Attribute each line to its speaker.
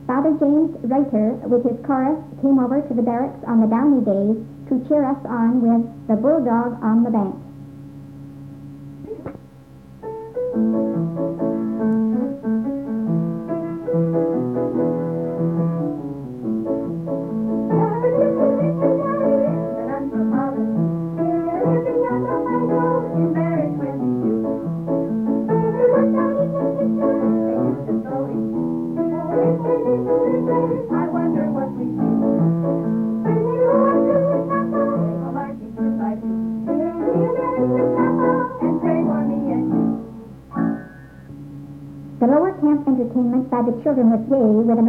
Speaker 1: Father James Reiter, with his chorus, came over to the barracks on the downy days to cheer us on with The Bulldog on the Bank. The lower camp entertainment by the children was gay with